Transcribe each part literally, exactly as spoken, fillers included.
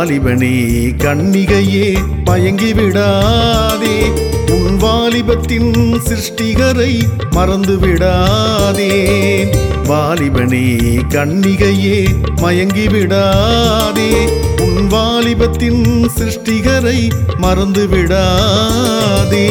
வாலிபனே கன்னிகையே மயங்கி விடாதே, உன் வாலிபத்தின் சிருஷ்டிகரை மறந்து விடாதே. வாலிபனே கன்னிகையே மயங்கி விடாதே, உன் வாலிபத்தின் சிருஷ்டிகரை மறந்து விடாதே.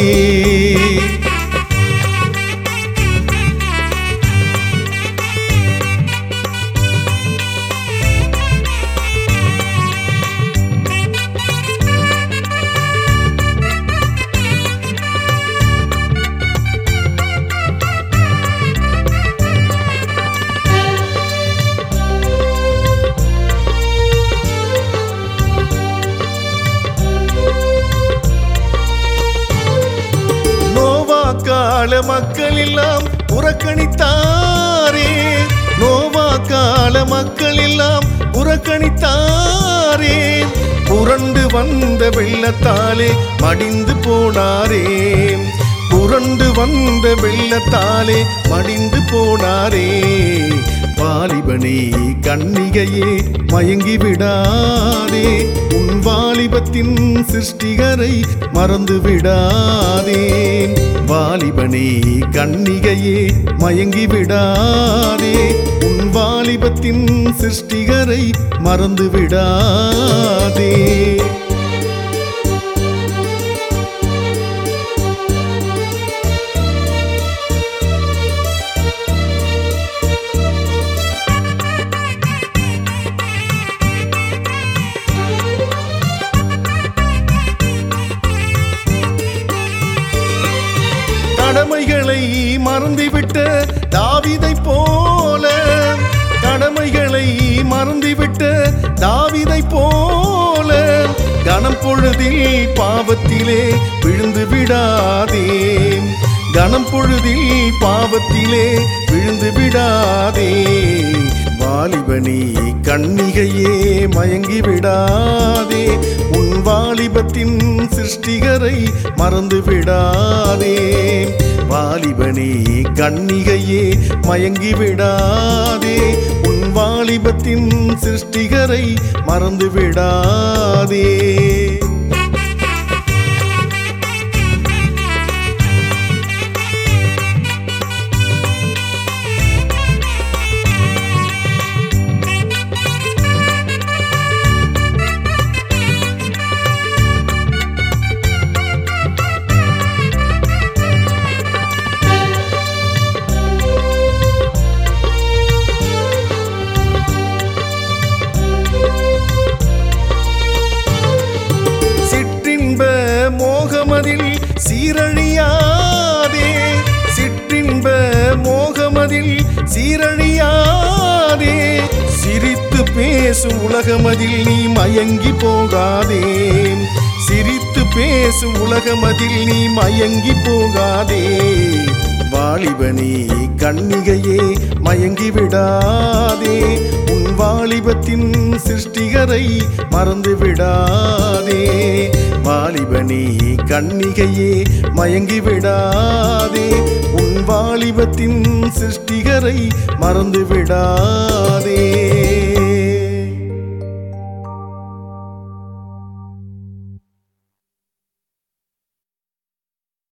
கால மக்கள் எல்லாம் புறக்கணித்தாரே, நோவா கால மக்கள் எல்லாம் புறக்கணித்தாரே. புரண்டு வந்த வெள்ளத்தாலே மடிந்து போனாரே, புரண்டு வந்த வெள்ளத்தாலே மடிந்து போனாரே. வாலிபனே கன்னிகையே மயங்கி விடாதே, உன் வாலிபத்தின் சிருஷ்டிகரை மறந்து விடாதே. வாலிபனே கன்னிகையே மயங்கி விடாதே, உன் வாலிபத்தின் சிருஷ்டிகரை மறந்து விடாதே. கடமைகளை மறந்துவிட்ட தாவீதை போல, கடமைகளை மறந்துவிட்ட தாவீதை போல, கணம் பொழுதில் பாவத்திலே விழுந்து விடாதே, கணம் பொழுதில் பாவத்திலே விழுந்து விடாதே. வாலிபனே கன்னிகையே மயங்கி விடாதே, உன் வாலிபத்தின் சிருஷ்டிகரை மறந்து விடாதே. வாலிபனே கன்னிகையே மயங்கி விடாதே, உன் வாலிபத்தின் சிருஷ்டிகரை மறந்து விடாதே. மோகமதில் சீரழியாதே, சிற்றின்ப மோகமதில் சீரழியாதே. சிரித்து பேசும் உலகமதில் நீ மயங்கி போகாதே, சிரித்து பேசும் உலகமதில் நீ மயங்கி போகாதே. வாலிபனே கன்னிகையே மயங்கி விடாதே, உன் வாலிபத்தின் சிருஷ்டிகரை மறந்து விடாதே. வாலிபனே கன்னிகையே மயங்கி விடாதே, உன் வாலிபத்தின் சிருஷ்டிகரை மறந்து விடாதே.